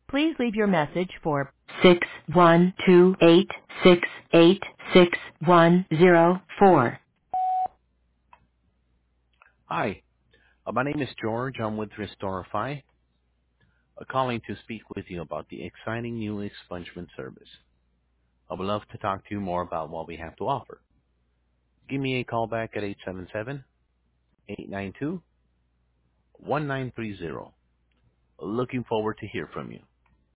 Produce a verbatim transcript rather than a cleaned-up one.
Please leave your message for six one two eight six eight six one zero four. Hi, uh, my name is George. I'm with Restorify, uh, calling to speak with you about the exciting new expungement service. I would love to talk to you more about what we have to offer. Give me a call back at eight seven seven, eight nine two, one nine three zero. Looking forward to hear from you.